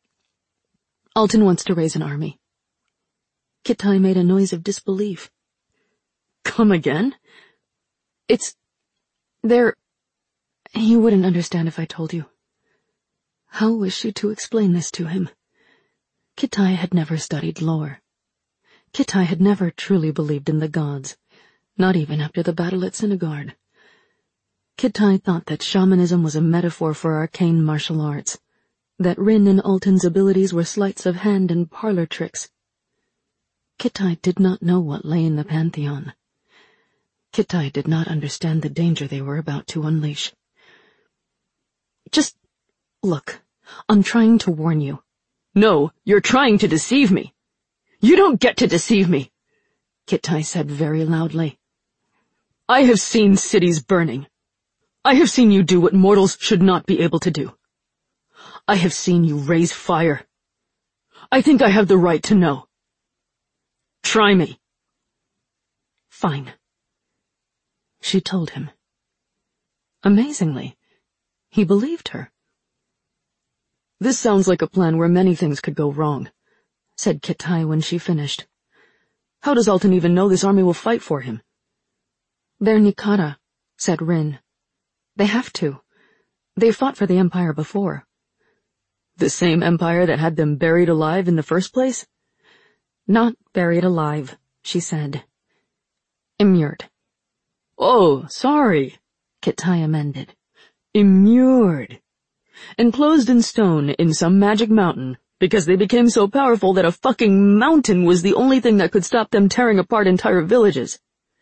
"Alton wants to raise an army." Kitai made a noise of disbelief. "Come again?" It's... There... You wouldn't understand if I told you." How was she to explain this to him? Kitai had never studied lore. Kitai had never truly believed in the gods, not even after the battle at Sinigard. Kitai thought that shamanism was a metaphor for arcane martial arts, that Rin and Alton's abilities were sleights of hand and parlor tricks. Kitai did not know what lay in the pantheon. Kitai did not understand the danger they were about to unleash. "Just look, I'm trying to warn you." "No, you're trying to deceive me. You don't get to deceive me," Kitai said very loudly. "I have seen cities burning. I have seen you do what mortals should not be able to do. I have seen you raise fire. I think I have the right to know. Try me." "Fine," she told him. Amazingly, he believed her. "This sounds like a plan where many things could go wrong," said Kitai when she finished. "How does Alton even know this army will fight for him?" "They're Nikara," said Rin. "They have to. They fought for the Empire before." "The same empire that had them buried alive in the first place?" "Not buried alive," she said. "Immured." "Oh, sorry," Kitai amended. "Immured. Enclosed in stone in some magic mountain, because they became so powerful that a fucking mountain was the only thing that could stop them tearing apart entire villages.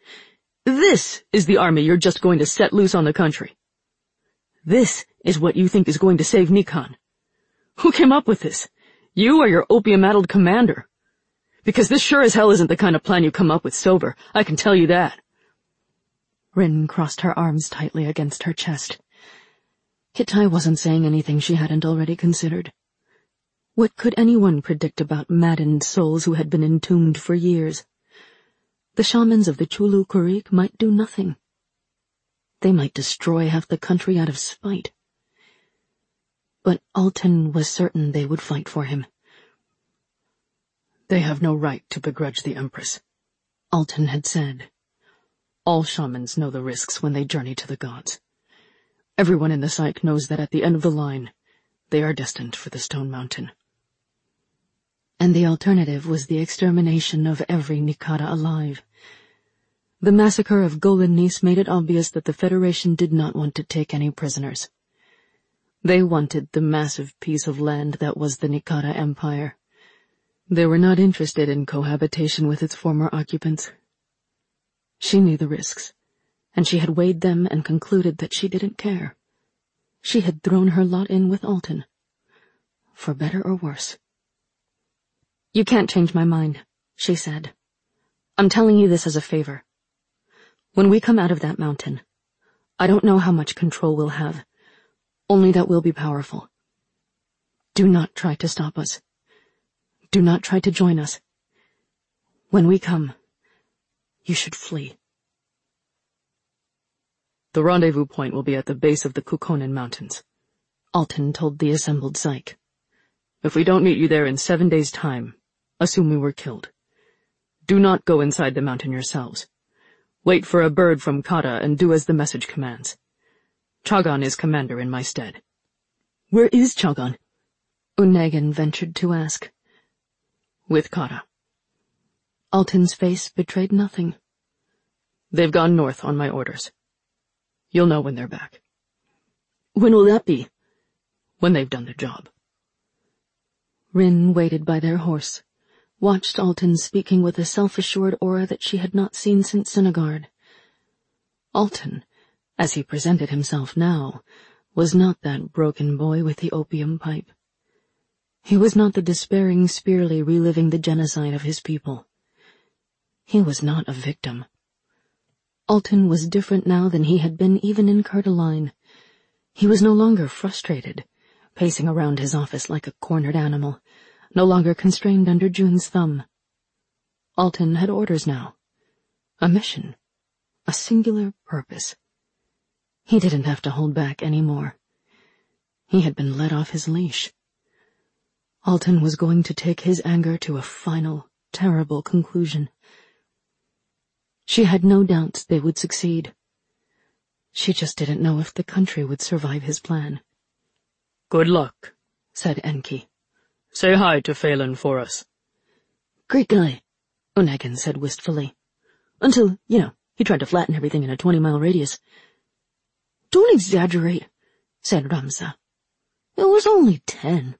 This is the army you're just going to set loose on the country. This is what you think is going to save Nikan. Who came up with this? You or your opium-addled commander? Because this sure as hell isn't the kind of plan you come up with sober, I can tell you that." Rin crossed her arms tightly against her chest. Kitai wasn't saying anything she hadn't already considered. What could anyone predict about maddened souls who had been entombed for years? The shamans of the Chulu Korik might do nothing. They might destroy half the country out of spite. But Alton was certain they would fight for him. "They have no right to begrudge the Empress," Alton had said. "All shamans know the risks when they journey to the gods. Everyone in the site knows that at the end of the line, they are destined for the Stone Mountain." And the alternative was the extermination of every Nikara alive. The massacre of Golden Nis made it obvious that the Federation did not want to take any prisoners. They wanted the massive piece of land that was the Nikata Empire. They were not interested in cohabitation with its former occupants. She knew the risks, and she had weighed them and concluded that she didn't care. She had thrown her lot in with Alton, for better or worse. "You can't change my mind," she said. "I'm telling you this as a favor. When we come out of that mountain, I don't know how much control we'll have, only that we'll be powerful. Do not try to stop us. Do not try to join us. When we come, you should flee." "The rendezvous point will be at the base of the Kukkonen Mountains," Alton told the assembled Psyche. "If we don't meet you there in seven days' time, assume we were killed. Do not go inside the mountain yourselves. Wait for a bird from Kata and do as the message commands. Chagan is commander in my stead." "Where is Chagan?" Unegan ventured to ask. "With Kata." Alton's face betrayed nothing. "They've gone north on my orders. You'll know when they're back." "When will that be?" "When they've done the job." Rin waited by their horse, watched Alton speaking with a self-assured aura that she had not seen since Sinigard. Alton, as he presented himself now, was not that broken boy with the opium pipe. He was not the despairing Spearley reliving the genocide of his people. He was not a victim. Alton was different now than he had been even in Curtaline. He was no longer frustrated, pacing around his office like a cornered animal, no longer constrained under June's thumb. Alton had orders now. A mission. A singular purpose. He didn't have to hold back any more. He had been let off his leash. Alton was going to take his anger to a final, terrible conclusion. She had no doubts they would succeed. She just didn't know if the country would survive his plan. "Good luck," said Enki. "Say hi to Phelan for us." "Great guy," Unegan said wistfully. "Until, you know, he tried to flatten everything in a twenty-mile radius." "Don't exaggerate," said Ramza. "It was only ten."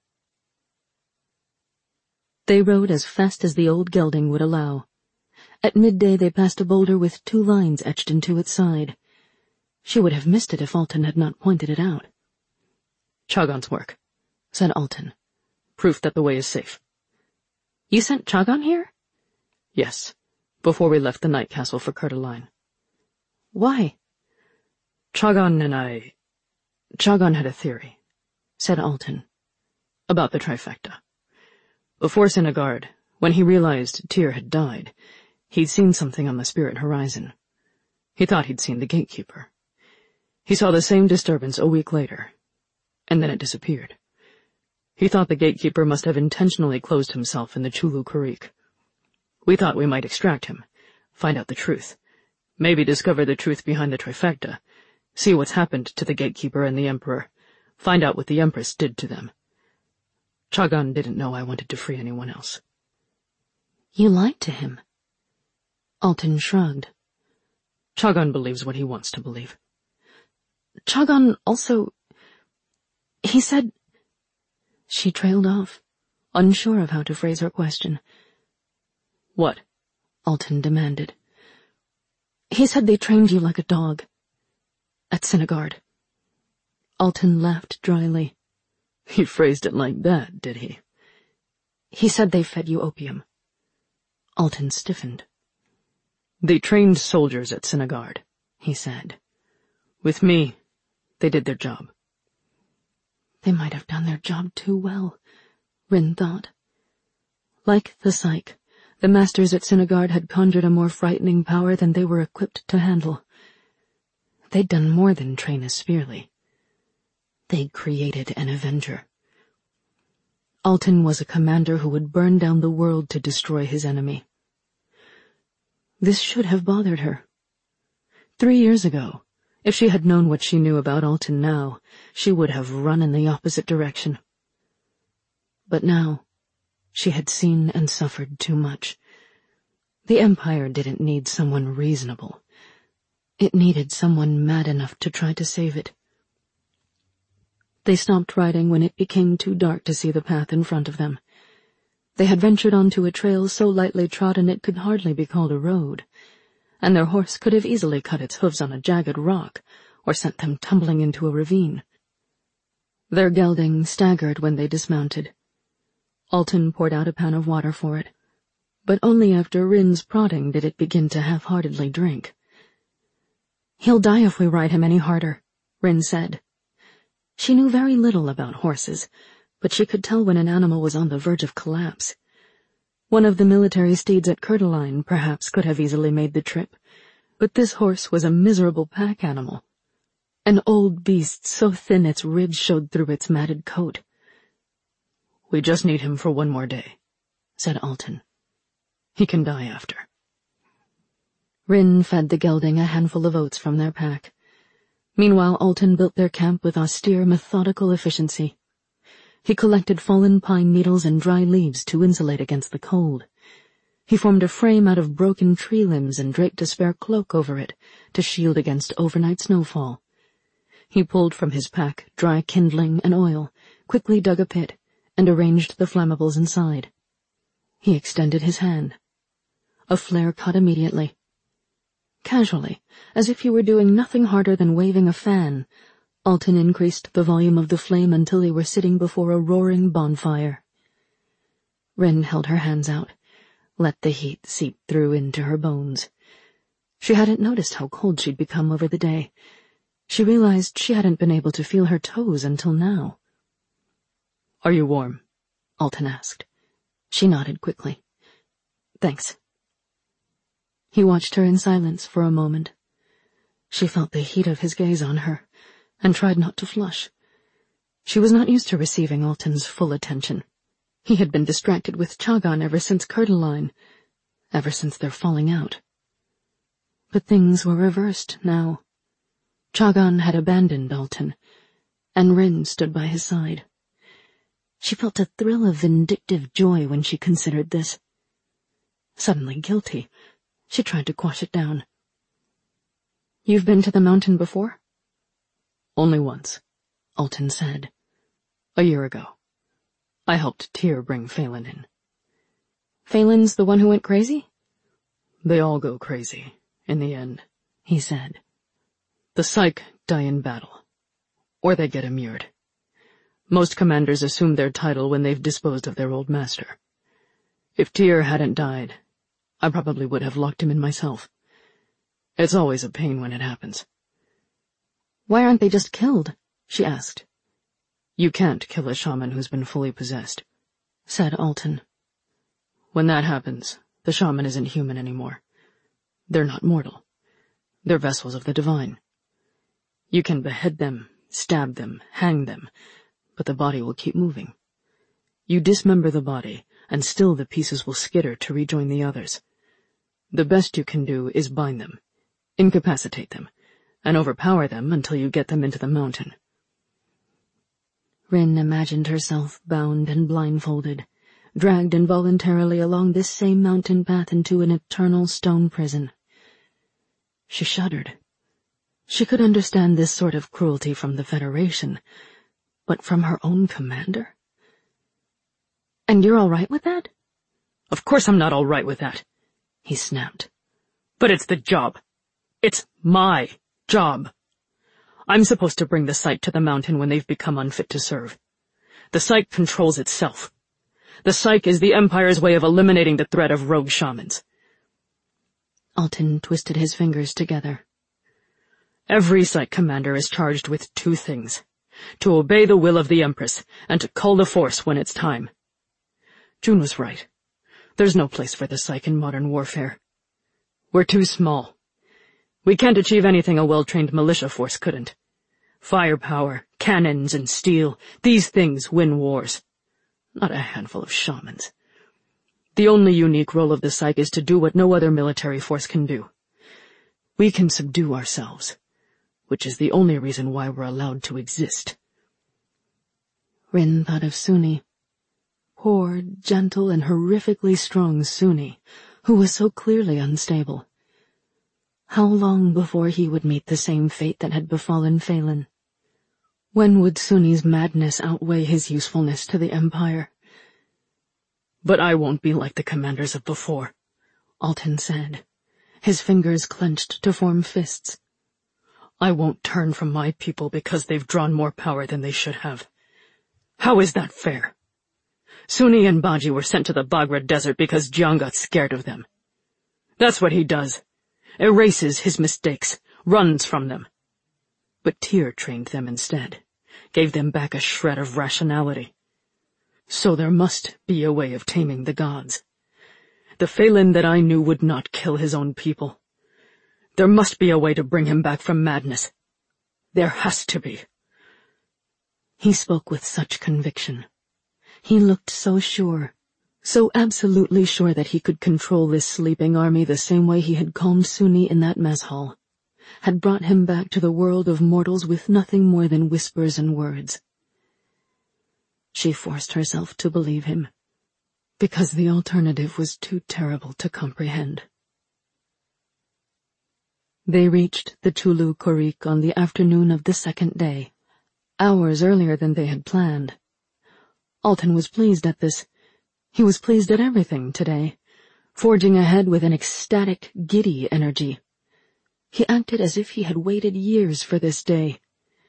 They rode as fast as the old gelding would allow. At midday they passed a boulder with two lines etched into its side. She would have missed it if Alton had not pointed it out. "Chagan's work," said Alton. "Proof that the way is safe." "You sent Chagan here?" "Yes, before we left the Night Castle for Curtaline." "Why?" "Chagan and I... Chagan had a theory," said Alton. "about the trifecta. Before Sinigard, when he realized Tyr had died, he'd seen something on the spirit horizon. He thought he'd seen the gatekeeper. He saw the same disturbance a week later, and then it disappeared. He thought the gatekeeper must have intentionally closed himself in the Chulu Creek. We thought we might extract him, find out the truth, maybe discover the truth behind the trifecta, see what's happened to the gatekeeper and the Emperor, find out what the Empress did to them. Chagan didn't know I wanted to free anyone else." "You lied to him." Alton shrugged. "Chagan believes what he wants to believe." "Chagan also... he said..." She trailed off, unsure of how to phrase her question. "What?" Alton demanded. "He said they trained you like a dog. At Sinigard." Alton laughed dryly. "He phrased it like that, did he?" "He said they fed you opium." Alton stiffened. "They trained soldiers at Sinigard," he said. "With me, they did their job." They might have done their job too well, Rin thought. Like the Psyche, the masters at Sinigard had conjured a more frightening power than they were equipped to handle. They'd done more than train a Spearley. They'd created an Avenger. Alton was a commander who would burn down the world to destroy his enemy. This should have bothered her. Three years ago, if she had known what she knew about Alton now, she would have run in the opposite direction. But now, she had seen and suffered too much. The Empire didn't need someone reasonable. It needed someone mad enough to try to save it. They stopped riding when it became too dark to see the path in front of them. They had ventured onto a trail so lightly trodden it could hardly be called a road, and their horse could have easily cut its hooves on a jagged rock or sent them tumbling into a ravine. Their gelding staggered when they dismounted. Alton poured out a pan of water for it, but only after Rin's prodding did it begin to half-heartedly drink. "He'll die if we ride him any harder," Rin said. She knew very little about horses, but she could tell when an animal was on the verge of collapse. One of the military steeds at Coeur-d'Alene perhaps could have easily made the trip, but this horse was a miserable pack animal, an old beast so thin its ribs showed through its matted coat. "We just need him for one more day," said Alton. "He can die after." Rin fed the gelding a handful of oats from their pack. Meanwhile, Alton built their camp with austere, methodical efficiency. He collected fallen pine needles and dry leaves to insulate against the cold. He formed a frame out of broken tree limbs and draped a spare cloak over it to shield against overnight snowfall. He pulled from his pack dry kindling and oil, quickly dug a pit, and arranged the flammables inside. He extended his hand. A flare caught immediately. Casually, as if he were doing nothing harder than waving a fan, Alton increased the volume of the flame until they were sitting before a roaring bonfire. Rin held her hands out, let the heat seep through into her bones. She hadn't noticed how cold she'd become over the day. She realized she hadn't been able to feel her toes until now. "Are you warm?" Alton asked. She nodded quickly. "Thanks." He watched her in silence for a moment. She felt the heat of his gaze on her, and tried not to flush. She was not used to receiving Alton's full attention. He had been distracted with Chagan ever since Coeur-d'Alene, ever since their falling out. But things were reversed now. Chagan had abandoned Alton, and Rin stood by his side. She felt a thrill of vindictive joy when she considered this. Suddenly guilty, she tried to quash it down. "You've been to the mountain before?" "Only once," Alton said. "A year ago. I helped Tyr bring Phelan in." "Phelan's the one who went crazy?" "They all go crazy, in the end," he said. "The Psyche die in battle, or they get immured. Most commanders assume their title when they've disposed of their old master. If Tyr hadn't died, I probably would have locked him in myself. It's always a pain when it happens." "Why aren't they just killed?" she asked. "You can't kill a shaman who's been fully possessed," said Alton. "When that happens, the shaman isn't human anymore. They're not mortal. They're vessels of the divine. You can behead them, stab them, hang them, but the body will keep moving. You dismember the body, and still the pieces will skitter to rejoin the others. The best you can do is bind them, incapacitate them, and overpower them until you get them into the mountain." Rin imagined herself bound and blindfolded, dragged involuntarily along this same mountain path into an eternal stone prison. She shuddered. She could understand this sort of cruelty from the Federation, but from her own commander? "And you're all right with that?" "Of course I'm not all right with that," he snapped. "But it's the job. It's my job. I'm supposed to bring the Psyche to the mountain when they've become unfit to serve. The Psyche controls itself. The Psyche is the Empire's way of eliminating the threat of rogue shamans." Alton twisted his fingers together. "Every Psyche commander is charged with two things: to obey the will of the Empress, and to cull the Force when it's time. June was right. There's no place for the Psyche in modern warfare. We're too small. We can't achieve anything a well-trained militia force couldn't. Firepower, cannons, and steel, these things win wars. Not a handful of shamans. The only unique role of the Psyche is to do what no other military force can do. We can subdue ourselves, which is the only reason why we're allowed to exist." Rin thought of Suni. Poor, gentle, and horrifically strong Suni, who was so clearly unstable. How long before he would meet the same fate that had befallen Phelan? When would Suni's madness outweigh his usefulness to the Empire? "But I won't be like the commanders of before," Alton said, his fingers clenched to form fists. "I won't turn from my people because they've drawn more power than they should have. How is that fair? Suni and Baji were sent to the Bagra Desert because Jiang got scared of them. That's what he does. Erases his mistakes, runs from them. But Tyr trained them instead, gave them back a shred of rationality. So there must be a way of taming the gods. The Phelan that I knew would not kill his own people. There must be a way to bring him back from madness. There has to be." He spoke with such conviction. He looked so sure, so absolutely sure that he could control this sleeping army the same way he had calmed Suni in that mess hall, had brought him back to the world of mortals with nothing more than whispers and words. She forced herself to believe him, because the alternative was too terrible to comprehend. They reached the Chulu Korik on the afternoon of the second day, hours earlier than they had planned. Alton was pleased at this. He was pleased at everything today, forging ahead with an ecstatic, giddy energy. He acted as if he had waited years for this day.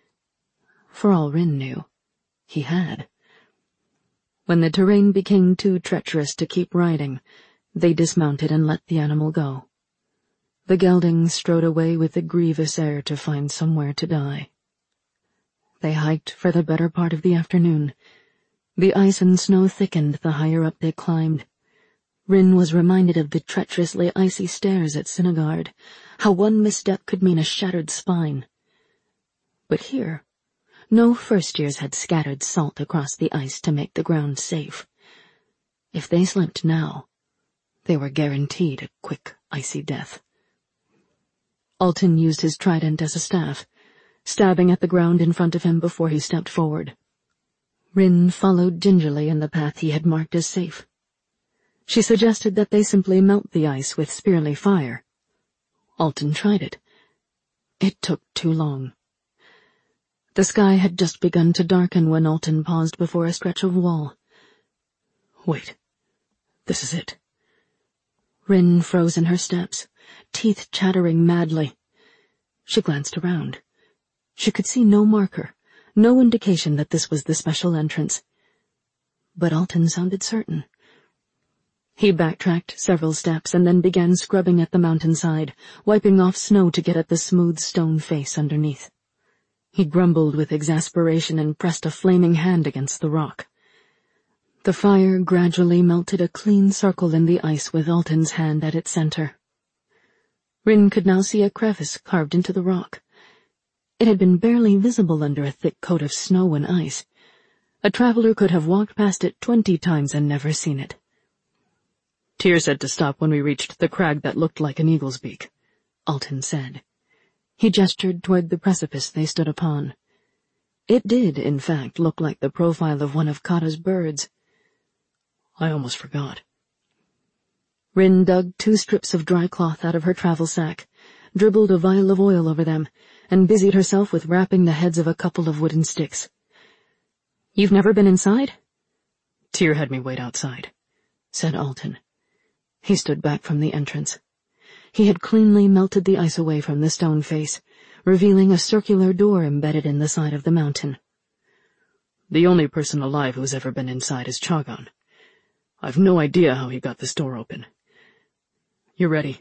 For all Rin knew, he had. When the terrain became too treacherous to keep riding, they dismounted and let the animal go. The gelding strode away with a grievous air to find somewhere to die. They hiked for the better part of the afternoon. The ice and snow thickened the higher up they climbed. Rin was reminded of the treacherously icy stairs at Sinagard, how one misstep could mean a shattered spine. But here, no first-years had scattered salt across the ice to make the ground safe. If they slipped now, they were guaranteed a quick, icy death. Alton used his trident as a staff, stabbing at the ground in front of him before he stepped forward. Rin followed gingerly in the path he had marked as safe. She suggested that they simply melt the ice with spearly fire. Alton tried it. It took too long. The sky had just begun to darken when Alton paused before a stretch of wall. "Wait. This is it." Rin froze in her steps, teeth chattering madly. She glanced around. She could see no marker, no indication that this was the special entrance. But Alton sounded certain. He backtracked several steps and then began scrubbing at the mountainside, wiping off snow to get at the smooth stone face underneath. He grumbled with exasperation and pressed a flaming hand against the rock. The fire gradually melted a clean circle in the ice with Alton's hand at its center. Rin could now see a crevice carved into the rock. It had been barely visible under a thick coat of snow and ice. A traveler could have walked past it twenty times and never seen it. "Tyr said to stop when we reached the crag that looked like an eagle's beak," Alton said. He gestured toward the precipice they stood upon. It did, in fact, look like the profile of one of Kata's birds. "I almost forgot." Rin dug two strips of dry cloth out of her travel sack, dribbled a vial of oil over them, and busied herself with wrapping the heads of a couple of wooden sticks. "You've never been inside?" "Tyr had me wait outside," said Alton. He stood back from the entrance. He had cleanly melted the ice away from the stone face, revealing a circular door embedded in the side of the mountain. "The only person alive who's ever been inside is Chagan. I've no idea how he got this door open. You ready?"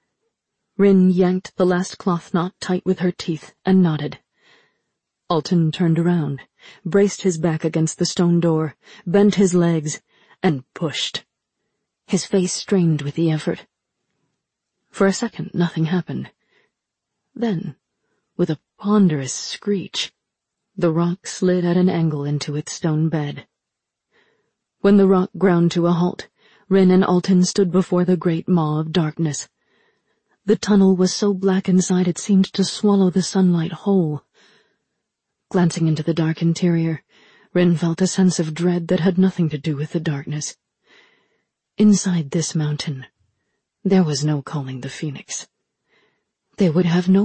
Rin yanked the last cloth knot tight with her teeth and nodded. Alton turned around, braced his back against the stone door, bent his legs, and pushed. His face strained with the effort. For a second, nothing happened. Then, with a ponderous screech, the rock slid at an angle into its stone bed. When the rock ground to a halt, Rin and Alton stood before the great maw of darkness. The tunnel was so black inside it seemed to swallow the sunlight whole. Glancing into the dark interior, Rin felt a sense of dread that had nothing to do with the darkness. Inside this mountain, There was no calling the Phoenix. They would have no